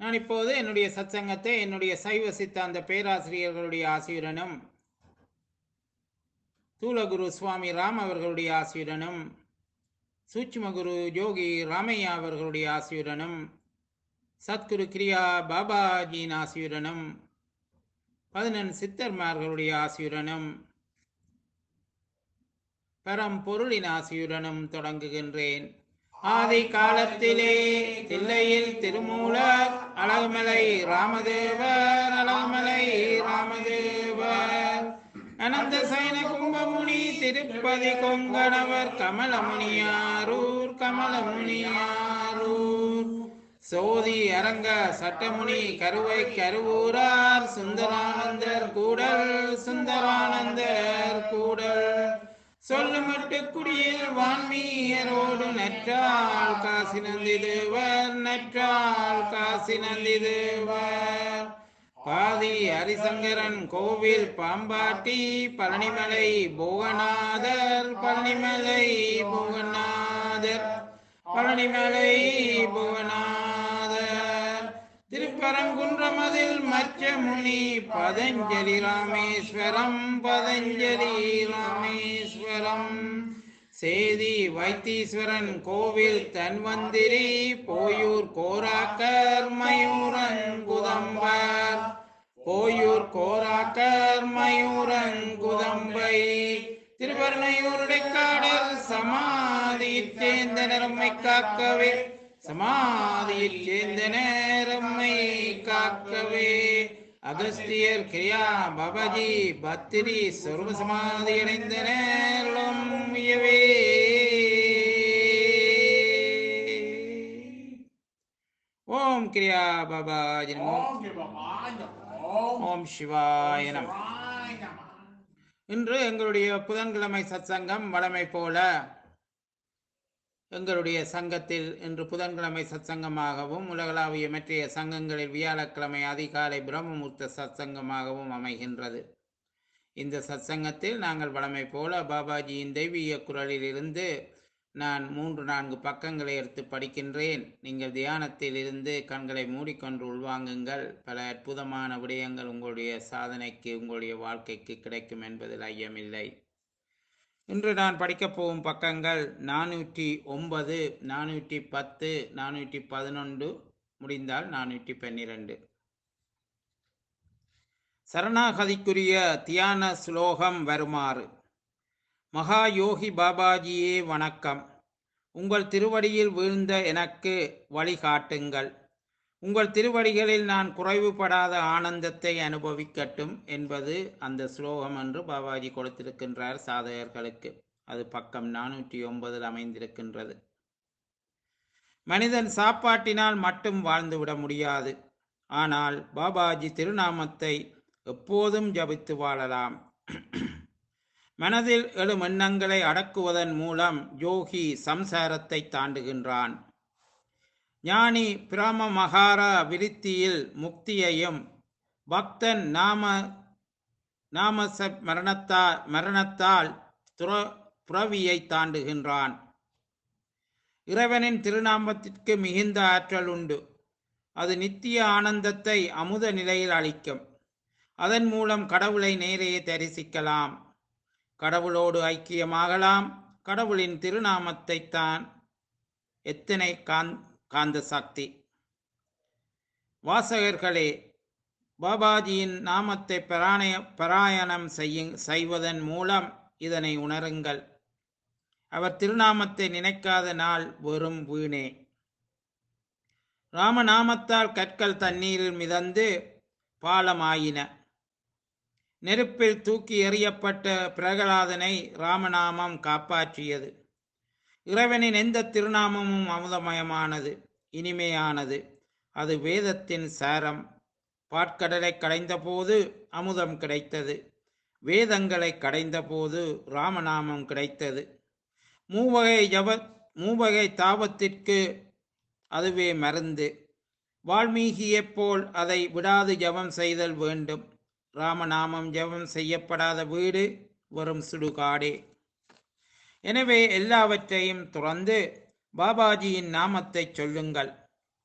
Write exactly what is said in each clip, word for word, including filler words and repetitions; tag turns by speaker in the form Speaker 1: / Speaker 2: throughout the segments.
Speaker 1: நான் இப்போது என்னுடைய சத்சங்கத்தை என்னுடைய சைவ சித்தாந்த பேராசிரியர்களுடைய ஆசியுடனும் தூலகுரு சுவாமி ராம் அவர்களுடைய ஆசியுடனும் சூட்சுமகுரு யோகி ராமையா அவர்களுடைய ஆசியுடனும் சத்குரு கிரியா பாபாஜியின் ஆசியுடனும் பதினெண் சித்தர்மார்களுடைய ஆசியுடனும் பரம்பொருளின் ஆசியுடனும் தொடங்குகின்றேன். ஆதி காலத்திலே தில்லையில் திருமூலர் அழகுமலை ராமதேவர் அழகுமலை ராமதேவர் அனந்த சைன கும்பமுனி திருப்பதி கொங்கணவர் கமலமுனியாரூர் கமலமுனியாரூர் சோதி அரங்க சட்டமுனி கருவை கருவூரார் சுந்தரானந்தர் கூடல் சுந்தரானந்தர் கூடல் சொல்லுமட்டு குடியில் வான்மீயரோடு நற்றால் காசி நந்தி தேவர் நற்றால் காசி நந்தி தேவர் பாதி ஹரிசங்கரன் கோவில் பாம்பாட்டி பழனிமலை போகநாதர் பழனிமலை போகநாதர் பழனிமலை போகநாதர் திருப்பரங்குன்றமதில் மச்சமுனி பதஞ்சலி ராமேஸ்வரம் பதஞ்சலி ராமேஸ்வரம் சேதி வைத்தீஸ்வரன் கோவில் தன்வந்திரி போயூர் கோராக்கர் மயூரன் குதம்பர் போயூர் கோராக்கர் மயூரன் குதம்பை திருவர்ணையூருடைக்காடல் சமாதியைச் சேர்ந்த நிறம்மை காக்கவே சமாதியைச் சேர்ந்த நேரம்மை காக்கவே அகஸ்தியர் கிரியா பாபாஜி பத்திரி சர்வ சமாதி அடைந்த நேரம் உயவே. ஓம் கிரியா பாபாஜி நமோ. ஓம் சிவாய நம. இன்று எங்களுடைய புதன்கிழமை சத்சங்கம் வழமை போல எங்களுடைய சங்கத்தில் இன்று புதன்கிழமை சத்சங்கமாகவும் உலகளாவிய மற்றைய சங்கங்களில் வியாழக்கிழமை அதிகாலை பிரம்மமுர்த்த சத்சங்கமாகவும் அமைகின்றது. இந்த சத்சங்கத்தில் நாங்கள் வழமை போல பாபாஜியின் தெய்வீக குரலில் இருந்து நான் மூன்று நான்கு பக்கங்களை எடுத்து படிக்கின்றேன். நீங்கள் தியானத்தில் இருந்து கண்களை மூடிக்கொண்டு உள்வாங்குங்கள். பல அற்புதமான விடயங்கள் உங்களுடைய சாதனைக்கு உங்களுடைய வாழ்க்கைக்கு கிடைக்கும் என்பதில் ஐயமில்லை. இன்று நான் படிக்கப் போகும் பக்கங்கள் நானூற்றி ஒன்பது, நானூற்றி பத்து, நானூற்றி பதினொன்று, முடிந்தால் நானூற்றி பன்னிரண்டு. சரணாகதிக்குரிய தியான ஸ்லோகம் வருமாறு. மகா யோகி பாபாஜியே வணக்கம். உங்கள் திருவடியில் வீழ்ந்த எனக்கு வழிகாட்டுங்கள். உங்கள் திருவடிகளில் நான் குறைவுபடாத ஆனந்தத்தை அனுபவிக்கட்டும் என்பது அந்த ஸ்லோகம் என்று பாபாஜி கொடுத்திருக்கின்றார் சாதகர்களுக்கு. அது பக்கம் நானூற்றி ஒன்பதில் அமைந்திருக்கின்றது. மனிதன் சாப்பாட்டினால் மட்டும் வாழ்ந்துவிட முடியாது. ஆனால் பாபாஜி திருநாமத்தை எப்போதும் ஜபித்து வாழலாம். மனதில் எழும் எண்ணங்களை அடக்குவதன் மூலம் யோகி சம்சாரத்தை தாண்டுகின்றான். ஞானி பிரம மகார விருத்தியில் முக்தியையும் பக்தன் நாம நாம மரணத்தால் மரணத்தால் துற புறவியை தாண்டுகின்றான். இறைவனின் திருநாமத்திற்கு மிகுந்த ஆற்றல் உண்டு. அது நித்திய ஆனந்தத்தை அமுத நிலையில் அளிக்கும். அதன் மூலம் கடவுளை நேரே தரிசிக்கலாம். கடவுளோடு ஐக்கியமாகலாம். கடவுளின் திருநாமத்தை தான் எத்தனை காந் காந்த சக்தி. வாசகர்களே, பாபாஜியின் நாமத்தை பராயண பராயணம் செய்ய செய்வதன் மூலம் இதனை உணருங்கள். அவர் திருநாமத்தை நினைக்காத நாள் வெறும் வீணே. ராமநாமத்தால் கற்கள் தண்ணீரில் மிதந்து பாலமாயின. நெருப்பில் தூக்கி எறியப்பட்ட பிரகலாதனை ராமநாமம் காப்பாற்றியது. இறைவனின் எந்த திருநாமமும் அமுதமயமானது, இனிமையானது. அது வேதத்தின் சாரம். பாற்கடலை கடைந்த போது அமுதம் கிடைத்தது. வேதங்களை கடைந்த போது ராமநாமம் கிடைத்தது. மூவகை ஜப மூவகை தாபத்திற்கு அதுவே மருந்து. வால்மீகியைப் போல் அதை விடாது ஜபம் செய்தல் வேண்டும். ராமநாமம் ஜபம் செய்யப்படாத வீடு வெறும் சுடுகாடே. எனவே எல்லாவற்றையும் துறந்து பாபாஜியின் நாமத்தை சொல்லுங்கள்.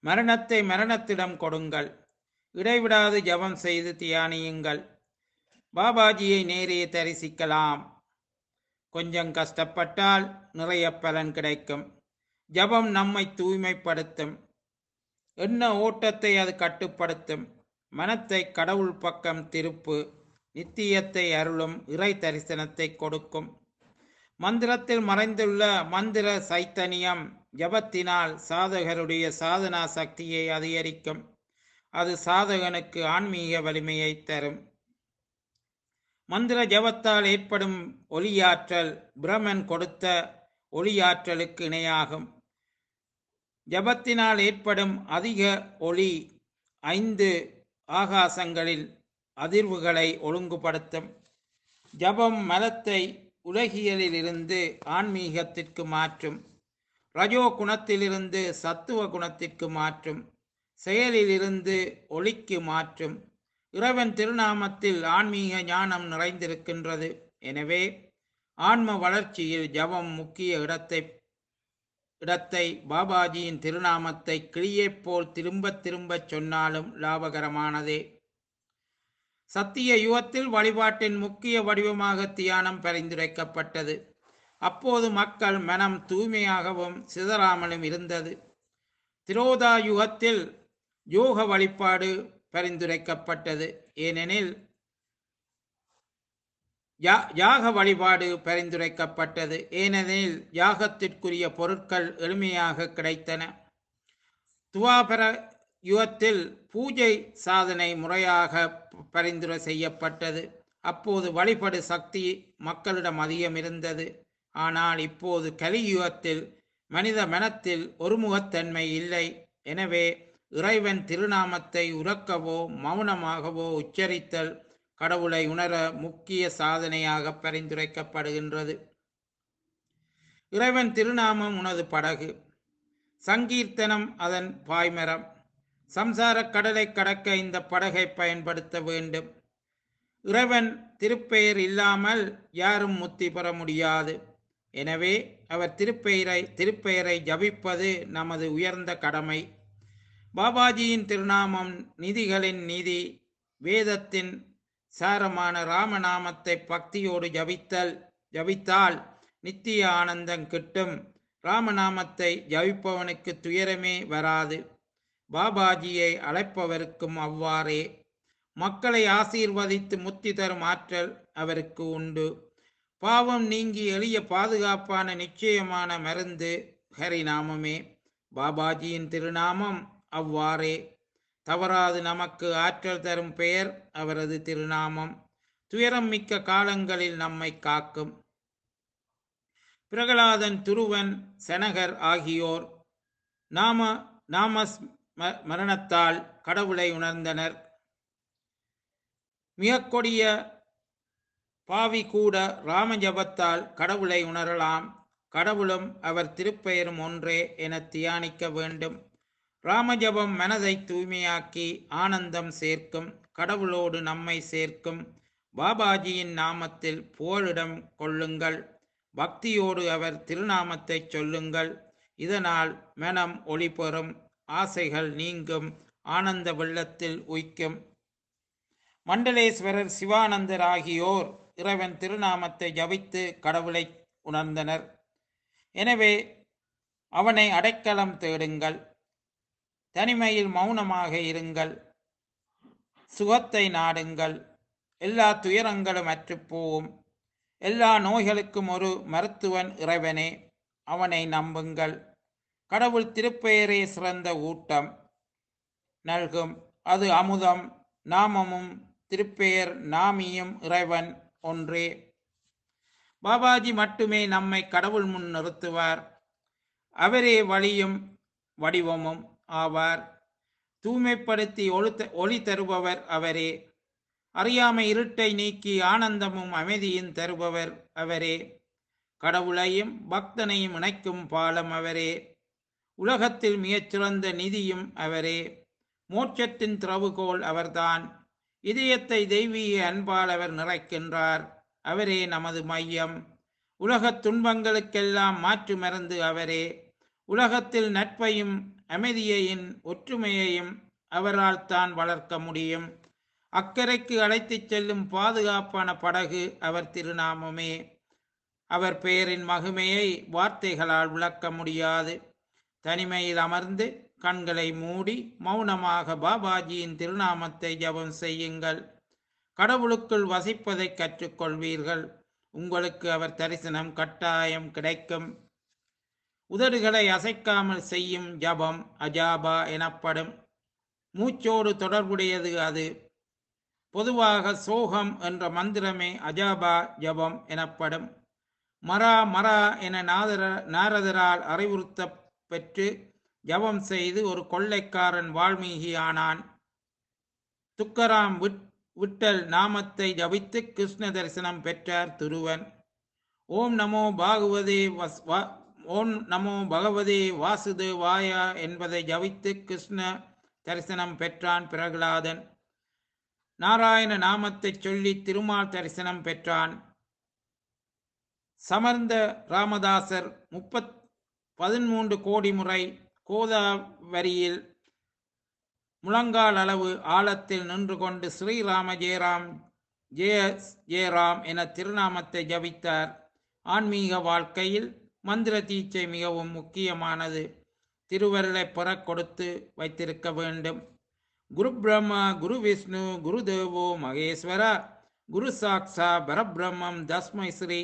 Speaker 1: மரணத்தை மரணத்திடம் கொடுங்கள். இடைவிடாது ஜபம் செய்து தியானியுங்கள். பாபாஜியை நேரே தரிசிக்கலாம். கொஞ்சம் கஷ்டப்பட்டால் நிறைய பலன் கிடைக்கும். ஜபம் நம்மை தூய்மைப்படுத்தும். எண்ண ஓட்டத்தை அது கட்டுப்படுத்தும். மனத்தை கடவுள் பக்கம் திருப்பு. நித்தியத்தை அருளும் இறை தரிசனத்தை கொடுக்கும். மந்திரத்தில் மறைந்துள்ள மந்திர சைத்தன்யம் ஜபத்தினால் சாதகருடைய சாதனா சக்தியை அதிகரிக்கும். அது சாதகனுக்கு ஆன்மீக வலிமையை தரும். மந்திர ஜபத்தால் ஏற்படும் ஒளியாற்றல் பிரமன் கொடுத்த ஒளியாற்றலுக்கு இணையாகும். ஜபத்தினால் ஏற்படும் அதிக ஒளி ஐந்து ஆகாசங்களில் அதிர்வுகளை ஒழுங்குபடுத்தும். ஜபம் மலத்தை உலகியலில் இருந்து ஆன்மீகத்திற்கு மாற்றும். ரஜோ குணத்திலிருந்து சத்துவ குணத்திற்கு மாற்றும். செயலிலிருந்து ஒளிக்கு மாற்றும். இறைவன் திருநாமத்தில் ஆன்மீக ஞானம் நிறைந்திருக்கின்றது. எனவே ஆன்ம வளர்ச்சியில் ஜபம் முக்கிய இடத்தை இடத்தை பாபாஜியின் திருநாமத்தை கிளியைப் போல் திரும்ப திரும்ப சொன்னாலும் லாபகரமானதே. சத்திய யுகத்தில் வழிபாட்டின் முக்கிய வடிவமாக தியானம் பரிந்துரைக்கப்பட்டது. அப்போது மக்கள் மனம் தூய்மையாகவும் சிதறாமலும் இருந்தது. திரோதா யுகத்தில் யோக வழிபாடு பரிந்துரைக்கப்பட்டது. ஏனெனில் யாக வழிபாடு பரிந்துரைக்கப்பட்டது ஏனெனில் யாகத்திற்குரிய பொருட்கள் எளிமையாக கிடைத்தன. துவாபர யுகத்தில் பூஜை சாதனை முறையாக பரிந்துரை செய்யப்பட்டது. அப்போது வழிபடு சக்தி மக்களிடம் அதிகம் இருந்தது. ஆனால் இப்போது கலியுகத்தில் மனித மனத்தில் ஒருமுகத்தன்மை இல்லை. எனவே இறைவன் திருநாமத்தை உரக்கவோ மௌனமாகவோ உச்சரித்தல் கடவுளை உணர முக்கிய சாதனையாக பரிந்துரைக்கப்படுகின்றது. இறைவன் திருநாமம் உனது படகு, சங்கீர்த்தனம் அதன் பாய்மரம். சம்சார கடலை கடக்க இந்த படகை பயன்படுத்த வேண்டும். இறைவன் திருப்பெயர் இல்லாமல் யாரும் முத்தி பெற முடியாது. எனவே அவர் திருப்பெயரை திருப்பெயரை ஜபிப்பது நமது உயர்ந்த கடமை. பாபாஜியின் திருநாமம் நிதிகளின் நிதி. வேதத்தின் சாரமான ராமநாமத்தை பக்தியோடு ஜபித்தல் ஜபித்தால் நித்திய ஆனந்தம் கிட்டும். ராமநாமத்தை ஜபிப்பவனுக்கு துயரமே வராது. பாபாஜியை அழைப்பவருக்கும் அவ்வாறே. மக்களை ஆசீர்வதித்து முத்தி தரும் ஆற்றல் அவருக்கு உண்டு. பாவம் நீங்கி எளிய பாதுகாப்பான நிச்சயமான மருந்து ஹரிநாமமே. பாபாஜியின் திருநாமம் அவ்வாறே. தவறாது நமக்கு ஆற்றல் தரும் பெயர் அவரது திருநாமம். துயரம் மிக்க காலங்களில் நம்மை காக்கும். பிரகலாதன், துருவன், செனகர் ஆகியோர் நாம நாம மரணத்தால் கடவுளை உணர்ந்தனர். மிக கொடிய பாவி கூட ராமஜபத்தால் கடவுளை உணரலாம். கடவுளும் அவர் திருப்பெயரும் ஒன்றே என தியானிக்க வேண்டும். ராமஜபம் மனதை தூய்மையாக்கி ஆனந்தம் சேர்க்கும். கடவுளோடு நம்மை சேர்க்கும். பாபாஜியின் நாமத்தில் புகலிடம் கொள்ளுங்கள். பக்தியோடு அவர் திருநாமத்தை சொல்லுங்கள். இதனால் மனம் ஒளி பெறும். ஆசைகள் நீங்கும். ஆனந்த வெள்ளத்தில் உய்க்கும். மண்டலேஸ்வரர், சிவானந்தர் ஆகியோர் இறைவன் திருநாமத்தை ஜபித்து கடவுளை உணர்ந்தனர். எனவே அவனை அடைக்கலம் தேடுங்கள். தனிமையில் மௌனமாக இருங்கள். சுகத்தை நாடுங்கள். எல்லா துயரங்களும் அற்றுப்போவும். எல்லா நோய்களுக்கும் ஒரு மருத்துவன் இறைவனே. அவனை நம்புங்கள். கடவுள் திருப்பெயரே சிறந்த ஊட்டம் நல்கும். அது அமுதம். நாமமும் திருப்பெயர் நாமியும் இறைவன் ஒன்றே. பாபாஜி மட்டுமே நம்மை கடவுள் முன் நிறுத்துவார். அவரே வழியும் வடிவமும் ஆவார். தூய்மைப்படுத்தி ஒளி ஒளி தருபவர் அவரே. அறியாமை இருட்டை நீக்கி ஆனந்தமும் அமைதியும் தருபவர் அவரே. கடவுளையும் பக்தனையும் இணைக்கும் பாலம் அவரே. உலகத்தில் மிகச்சிறந்த நிதியும் அவரே. மோட்சத்தின் திறவுகோல் அவர்தான். இதயத்தை தெய்வீக அன்பால் அவர் நிறைக்கின்றார். அவரே நமது மையம். உலகத் துன்பங்களுக்கெல்லாம் மாற்று மருந்து அவரே. உலகத்தில் நட்பையும் அமைதியையும் ஒற்றுமையையும் அவரால் தான் வளர்க்க முடியும். அக்கறைக்கு அழைத்துச் செல்லும் பாதுகாப்பான படகு அவர் திருநாமமே. அவர் பெயரின் மகிமையை வார்த்தைகளால் விளக்க முடியாது. தனிமையில் அமர்ந்து கண்களை மூடி மௌனமாக பாபாஜியின் திருநாமத்தை ஜபம் செய்யுங்கள். கடவுளுக்குள் வசிப்பதை கற்றுக்கொள்வீர்கள். உங்களுக்கு அவர் தரிசனம் கட்டாயம் கிடைக்கும். உதடுகளை அசைக்காமல் செய்யும் ஜபம் அஜாபா எனப்படும். மூச்சோடு தொடர்புடையது அது. பொதுவாக சோகம் என்ற மந்திரமே அஜாபா ஜபம் எனப்படும். மரா மரா என நாதர நாரதரால் அறிவுறுத்த பெற்று ஜபம் செய்து ஒரு கொள்ளைக்காரன் வால்மீகி ஆனான். துக்கராம் விட் விட்டல் நாமத்தை ஜபித்து கிருஷ்ண தரிசனம் பெற்றார் துருவன். ஓம் நமோ பாகவதே வஸ் ஓம் நமோ பகவதே வாசுதேவாயா என்பதை ஜபித்து கிருஷ்ண தரிசனம் பெற்றான் பிரகலாதன். நாராயண நாமத்தை சொல்லி திருமால் தரிசனம் பெற்றான். சமர்ந்த ராமதாசர் முப்பத் பதிமூன்று கோடி முறை கோதாவரியில் முழங்கால் அளவு ஆழத்தில் நின்று கொண்டு ஸ்ரீராம ஜெயராம் ஜெய ஜெயராம் என திருநாமத்தை ஜபித்தார். ஆன்மீக வாழ்க்கையில் மந்திர தீட்சை மிகவும் முக்கியமானது. திருவருளை பெற கொடுத்து வைத்திருக்க வேண்டும். குரு பிரம்மா குரு விஷ்ணு குரு தேவோ மகேஸ்வரா குரு சாக்ஷா பரபிரம்மம் தஸ்மை ஸ்ரீ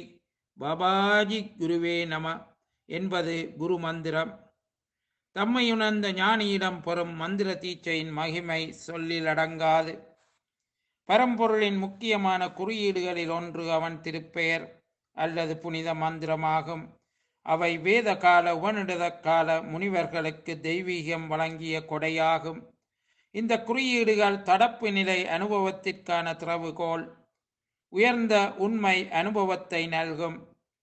Speaker 1: பாபாஜி குருவே நம என்பது குரு மந்திரம். தம்மையுணர்ந்த ஞானியிடம் பெறும் மந்திர தீட்சையின் மகிமை சொல்லில் அடங்காது. பரம்பொருளின் முக்கியமான குறியீடுகளில் ஒன்று அவன் திருப்பெயர் அல்லது புனித மந்திரமாகும். அவை வேத கால உபநிடத கால முனிவர்களுக்கு தெய்வீகம் வழங்கிய கொடையாகும். இந்த குறியீடுகள் தடப்பு நிலை அனுபவத்திற்கான திறவுகோல். உயர்ந்த உண்மை அனுபவத்தை நல்கும்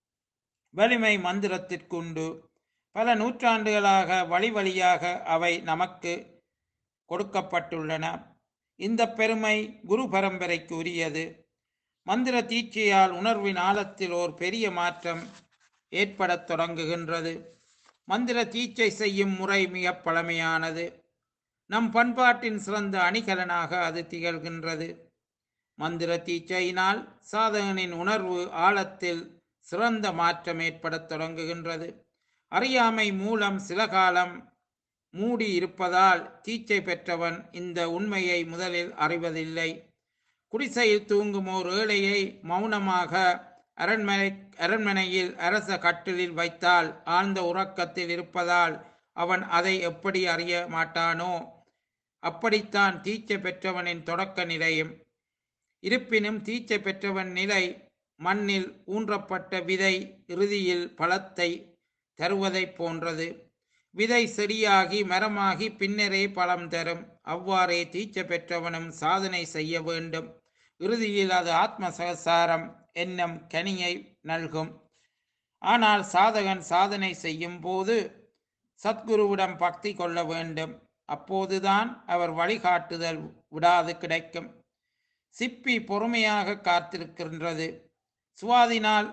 Speaker 1: வலிமை மந்திரத்திற்குண்டு. பல நூற்றாண்டுகளாக வழி வழியாக அவை நமக்கு கொடுக்கப்பட்டுள்ளன. இந்த பெருமை குரு பரம்பரைக்கு உரியது. மந்திர தீட்சையால் உணர்வின் ஆழத்தில் ஓர் பெரிய மாற்றம் ஏற்படத் தொடங்குகின்றது. மந்திர தீட்சை செய்யும் முறை மிக பழமையானது. நம் பண்பாட்டின் சிறந்த அணிகலனாக அது திகழ்கின்றது. மந்திர தீட்சையினால் சாதகனின் உணர்வு ஆழத்தில் சிறந்த மாற்றம் ஏற்படத் தொடங்குகின்றது. அறியாமை மூலம் சில காலம் மூடி இருப்பதால் தீட்சை பெற்றவன் இந்த உண்மையை முதலில் அறிவதில்லை. குடிசையில் தூங்கும் ஓர் ஏழையை மௌனமாக அரண்மனை அரண்மனையில் அரச கட்டிலில் வைத்தால் ஆழ்ந்த உறக்கத்தில் இருப்பதால் அவன் அதை எப்படி அறிய மாட்டானோ, அப்படித்தான் தீட்சை பெற்றவனின் தொடக்க நிலையும். இருப்பினும் தீட்சை பெற்றவன் நிலை மண்ணில் ஊன்றப்பட்ட விதை இறுதியில் பழத்தை தருவதைப் போன்றது. விதை செடியாகி மரமாகி பின்னரே பழம் தரும். அவ்வாறே தீட்சை பெற்றவனும் சாதனை செய்ய வேண்டும். இறுதியில் அது ஆத்ம சகசாரம் என்னும் கனியை நல்கும். ஆனால் சாதகன் சாதனை செய்யும் போது சத்குருவிடம் பக்தி கொள்ள வேண்டும். அப்போதுதான் அவர் வழிகாட்டுதல் விடாது கிடைக்கும். சிப்பி பொறுமையாக காத்திருக்கின்றது. சுவாதினால்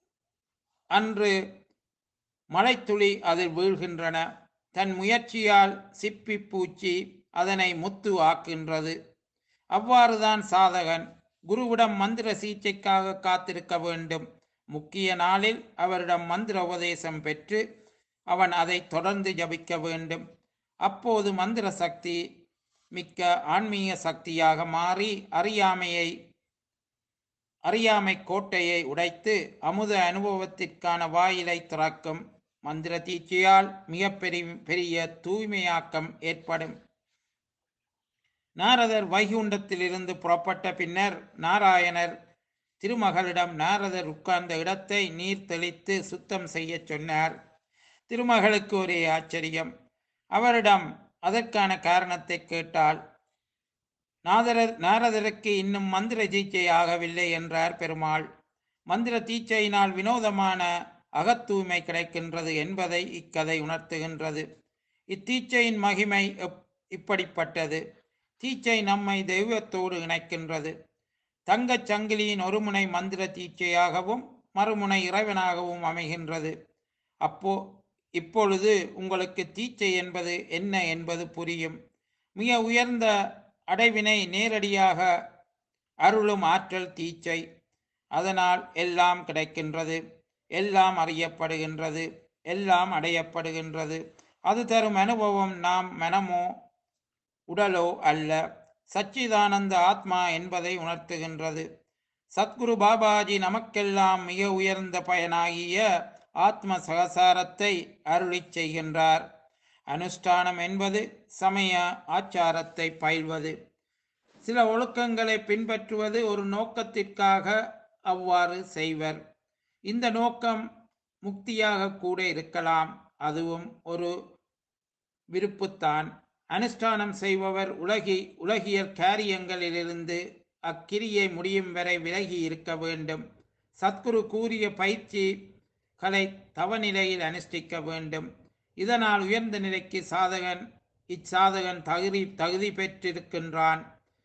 Speaker 1: அன்று மழைத்துளி அதில் வீழ்கின்றன. தன் முயற்சியால் சிப்பி பூச்சி அதனை முத்து ஆக்கின்றது. அவ்வாறுதான் சாதகன் குருவிடம் மந்திர சிகிச்சைக்காக காத்திருக்க வேண்டும். முக்கிய நாளில் அவரிடம் மந்திர உபதேசம் பெற்று அவன் அதை தொடர்ந்து ஜபிக்க வேண்டும். அப்போது மந்திர சக்தி மிக்க ஆன்மீக சக்தியாக மாறி அறியாமையை அறியாமை கோட்டையை உடைத்து அமுத அனுபவத்திற்கான வாயிலை திறக்கும். மந்திர தீட்சையால் மிக பெரிய பெரிய தூய்மையாக்கம் ஏற்படும். நாரதர் வைகுண்டத்திலிருந்து புறப்பட்ட பின்னர் நாராயணர் திருமகளிடம் நாரதர் உட்கார்ந்த இடத்தை நீர் தெளித்து சுத்தம் செய்ய சொன்னார். திருமகளுக்கு ஒரே ஆச்சரியம். அவரிடம் அதற்கான காரணத்தை கேட்டாள். நாதரர் நாரதருக்கு இன்னும் மந்திர தீட்சை ஆகவில்லை என்றார் பெருமாள். மந்திர தீட்சையினால் வினோதமான அகத்தூய்மை கிடைக்கின்றது என்பதை இக்கதை உணர்த்துகின்றது. இத்தீட்சையின் மகிமை இப்படிப்பட்டது. தீட்சை நம்மை தெய்வத்தோடு இணைக்கின்றது. தங்கச் சங்கிலியின் ஒரு முனை மந்திர தீட்சையாகவும் மறுமுனை இறைவனாகவும் அமைகின்றது. அப்போ இப்பொழுது உங்களுக்கு தீட்சை என்பது என்ன என்பது புரியும். மிக உயர்ந்த அடைவினை நேரடியாக அருளும் ஆற்றல் தீட்சை. அதனால் எல்லாம் கிடைக்கின்றது, எல்லாம் அறியப்படுகின்றது, எல்லாம் அடையப்படுகின்றது. அது தரும் அனுபவம் நாம் மனமோ உடலோ அல்ல, சச்சிதானந்த ஆத்மா என்பதை உணர்த்துகின்றது. சத்குரு பாபாஜி நமக்கெல்லாம் மிக உயர்ந்த பயனாகிய ஆத்ம சகசாரத்தை அருளிச் செய்கின்றார். அனுஷ்டானம் என்பது சமய ஆச்சாரத்தை பயில்வது, சில ஒழுக்கங்களை பின்பற்றுவது. ஒரு நோக்கத்திற்காக அவ்வாறு செய்வர். இந்த நோக்கம் முக்தியாக கூட இருக்கலாம், அதுவும் ஒரு விருப்புத்தான். அனுஷ்டானம் செய்பவர் உலகி உலகியல் காரியங்களிலிருந்து அக்கிரியை முடியும் வரை விலகி இருக்க வேண்டும். சத்குரு கூறிய பயிற்சிகளை தவநிலையில் அனுஷ்டிக்க வேண்டும். இதனால் உயர்ந்த நிலைக்கு சாதகன் இச்சாதகன் தகுதி தகுதி பெற்றிருக்கின்றான்.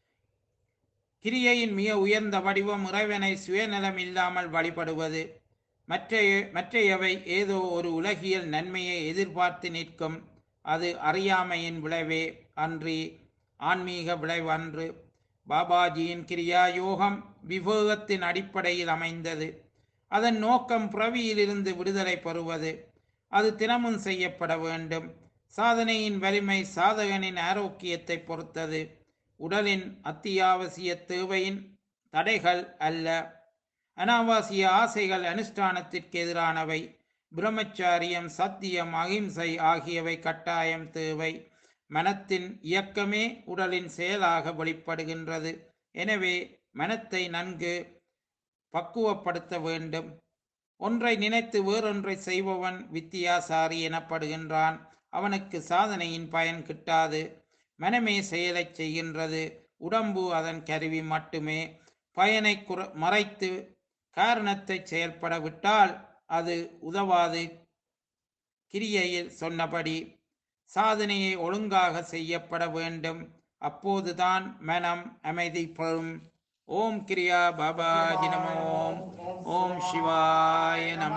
Speaker 1: கிரியையின் மிக உயர்ந்த வடிவம் இறைவனை சுயநலம் இல்லாமல் வழிபடுவது. மற்றைய மற்றையவை ஏதோ ஒரு உலகியல் நன்மையை எதிர்பார்த்து நிற்கும். அது அறியாமையின் விளைவே அன்றி ஆன்மீக விளைவன்று. பாபாஜியின் கிரியா யோகம் விவேகத்தின் அடிப்படையில் அமைந்தது. அதன் நோக்கம் பிறவியிலிருந்து விடுதலை பெறுவது. அது தினமும் செய்யப்பட வேண்டும். சாதனையின் வலிமை சாதகனின் ஆரோக்கியத்தை பொறுத்தது, உடலின் அத்தியாவசிய தேவையின் தடைகள் அல்ல. அனாவசிய ஆசைகள் அனுஷ்டானத்திற்கு எதிரானவை. பிரம்மச்சாரியம், சத்தியம், அகிம்சை ஆகியவை கட்டாயம் தேவை. மனத்தின் இயக்கமே உடலின் செயலாக வெளிப்படுகின்றது. எனவே மனத்தை நன்கு பக்குவப்படுத்த வேண்டும். ஒன்றை நினைத்து வேறொன்றை செய்பவன் வித்தியாசாரி எனப்படுகின்றான். அவனுக்கு சாதனையின் பயன் கிட்டாது. மனமே செயலை செய்கின்றது, உடம்பு அதன் கருவி மட்டுமே. பயனை குற மறைத்து காரணத்தை செயல்பட விட்டால் அது உதவாது. கிரியையில் சொன்னபடி சாதனையை ஒழுங்காக செய்யப்பட வேண்டும். அப்போதுதான் மனம் அமைதி பெறும். ஓம் கிரியா பாபாஜி நமோ. ஓம் சிவாய நம.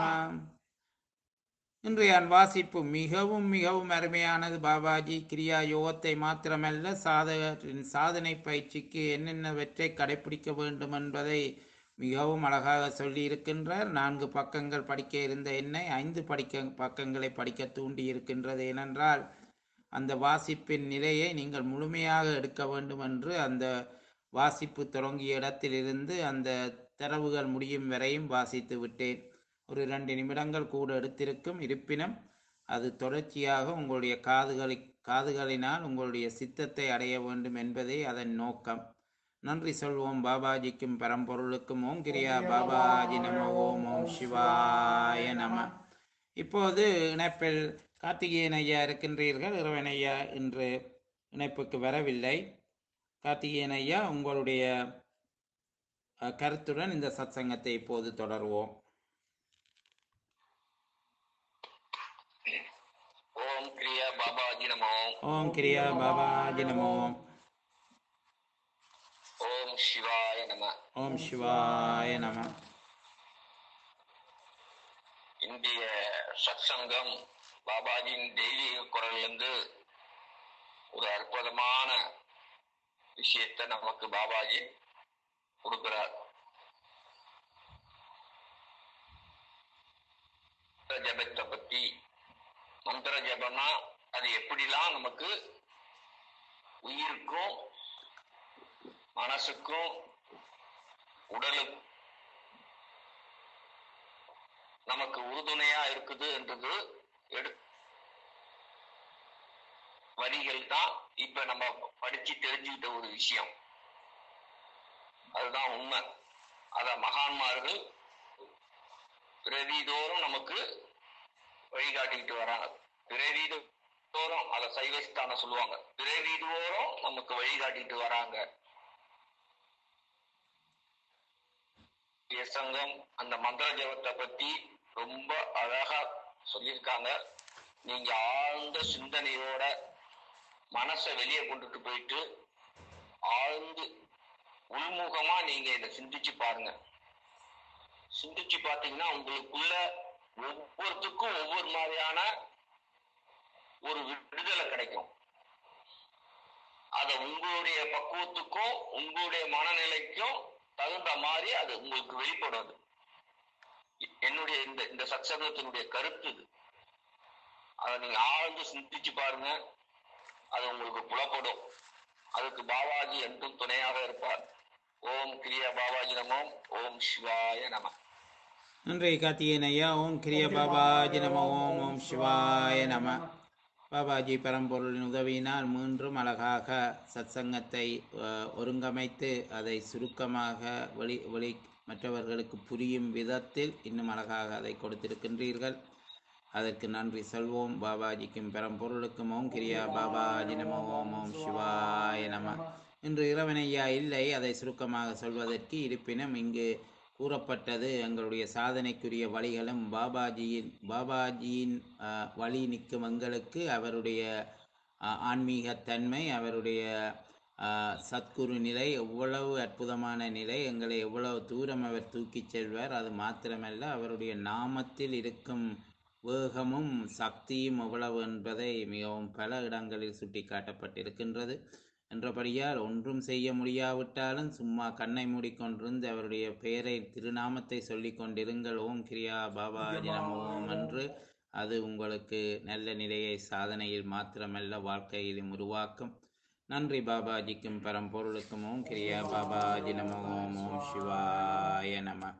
Speaker 1: இன்றைய வாசிப்பு மிகவும் மிகவும் அருமையானது. பாபாஜி கிரியா யோகத்தை மாத்திரமல்ல, சாதகரின் சாதனை பயிற்சிக்கு என்னென்னவற்றை கடைபிடிக்க வேண்டும் என்பதை மிகவும் அழகாக சொல்லி இருக்கின்றார். நான்கு பக்கங்கள் படிக்க இருந்த என்னை ஐந்து படிக்க பக்கங்களை படிக்க தூண்டி இருக்கின்றது. ஏனென்றால் அந்த வாசிப்பின் நிலையை நீங்கள் முழுமையாக எடுக்க வேண்டும் என்று அந்த வாசிப்பு தொடங்கிய இடத்திலிருந்து அந்த தரவுகள் முடியும் வரையும் வாசித்து விட்டேன். ஒரு இரண்டு நிமிடங்கள் கூட எடுத்திருக்கும். இருப்பினும் அது தொடர்ச்சியாக உங்களுடைய காதுகளை காதுகளினால் உங்களுடைய சித்தத்தை அடைய வேண்டும் என்பதே அதன் நோக்கம். நன்றி சொல்வோம் பாபாஜிக்கும் பரம்பொருளுக்கும். ஓம் கிரியா பாபாஜி நம. ஓம் ஓம் சிவாய நம. இப்போது இணைப்பில் கார்த்திகேயன் ஐயா இருக்கின்றீர்கள். இறைவன் ஐயா இன்று இணைப்புக்கு வரவில்லை. கார்த்திகேயன் ஐயா, உங்களுடைய கருத்துடன் இந்த சத்சங்கத்தை இப்போது தொடர்வோம்.
Speaker 2: ஓம் கிரியா பாபாஜி நமோ.
Speaker 1: ஓம் கிரியா பாபாஜி நமோ.
Speaker 2: ஓம் சிவாய நம.
Speaker 1: ஓம் சிவாய நம.
Speaker 2: இன்றைய சத்சங்கம் பாபாஜியின் தெய்வீக குரலிலிருந்து ஒரு அற்புதமான விஷயத்தை நமக்கு பாபாஜி கொடுக்கிறார். ஜபத்தை பத்தி, மந்திர ஜபம்னா அது எப்படிலாம் நமக்கு உயிருக்கும் மனசுக்கும் உடலுக்கும் நமக்கு உறுதுணையா இருக்குது என்றது எடு வரிகள் தான் இப்ப நம்ம படிச்சு தெரிஞ்சுக்கிட்ட ஒரு விஷயம். அதுதான் உண்மை. அத மகான்மார்கள் பிறவிதோறும் நமக்கு வழிகாட்டிக்கிட்டு வராங்க. பிறவிதோறும் அத சைவஸ்தான சொல்லுவாங்க. பிறவிதோறும் நமக்கு வழிகாட்டிட்டு வராங்க. சங்கம் அந்த மந்திர ஜபத்தை பத்தி ரொம்ப அழகா சொல்லியிருக்காங்க. நீங்க ஆழ்ந்த சிந்தனையோட மனசை வெளியே கொண்டுட்டு போயிட்டு ஆழ்ந்து உள்முகமா நீங்க இதை சிந்திச்சு பாருங்க. சிந்திச்சு பார்த்தீங்கன்னா உங்களுக்குள்ள ஒவ்வொருத்துக்கும் ஒவ்வொரு மாதிரியான ஒரு விடுதலை கிடைக்கும். அத உங்களுடைய பக்குவத்துக்கும் உங்களுடைய மனநிலைக்கும் தகுந்த மாதிரி அது உங்களுக்கு வெளிப்படும். அது என்னுடைய இந்த இந்த சத்சங்கத்தினுடைய கருத்து இது. அதை நீங்க ஆழ்ந்து சிந்திச்சு பாருங்க, அது உங்களுக்கு புலப்படும். அதுக்கு பாபாஜி என்றும் துணையாக இருப்பார். ஓம் கிரியா பாபாஜி நமோ. ஓம் சிவாய நம.
Speaker 1: நன்றி கார்த்திகேயன் ஐயா. ஓம் கிரிய பாபாஜி நம. ஓம் ஓம் சிவாய நம. பாபாஜி பரம்பொருளின் உதவியினால் மீண்டும் அழகாக சத்சங்கத்தை அஹ், ஒருங்கமைத்து அதை சுருக்கமாக வெளி வெளி மற்றவர்களுக்கு புரியும் விதத்தில் இன்னும் அழகாக அதை கொடுத்திருக்கின்றீர்கள். அதற்கு நன்றி சொல்வோம். பாபாஜிக்கும் பரம்பொருளுக்கும் ஓம் கிரியா பாபாஜி நம. ஓம் ஓம் சிவாய நம. இன்று இறைவனையா இல்லை அதை சுருக்கமாக சொல்வதற்கு. இருப்பினும் இங்கு கூறப்பட்டது எங்களுடைய சாதனைக்குரிய வழிகளும் பாபாஜியின் பாபாஜியின் அஹ், வழி நிற்கும் எங்களுக்கு அவருடைய அஹ், ஆன்மீகத்தன்மை, அவருடைய அஹ், சத்குரு நிலை எவ்வளவு அற்புதமான நிலை, எங்களை எவ்வளவு தூரம் அவர் தூக்கிச் செல்வார். அது மாத்திரமல்ல, அவருடைய நாமத்தில் இருக்கும் வேகமும் சக்தியும் எவ்வளவு என்பதை மிகவும் பல இடங்களில் சுட்டி காட்டப்பட்டிருக்கின்றது. என்றபடியால் ஒன்றும் செய்ய முடியாவிட்டாலும் சும்மா கண்ணை மூடிக்கொண்டிருந்து அவருடைய பெயரை திருநாமத்தை சொல்லிக் கொண்டிருங்கள். ஓம் கிரியா பாபாஜி நம ஓம் என்று. அது உங்களுக்கு நல்ல நிலையை சாதனையில் மாத்திரமல்ல வாழ்க்கையிலும் உருவாக்கும். நன்றி பாபாஜிக்கும் பரம்பொருளுக்கும். ஓம் கிரியா பாபாஜி நம. ஓம் ஓம் சிவாய நம.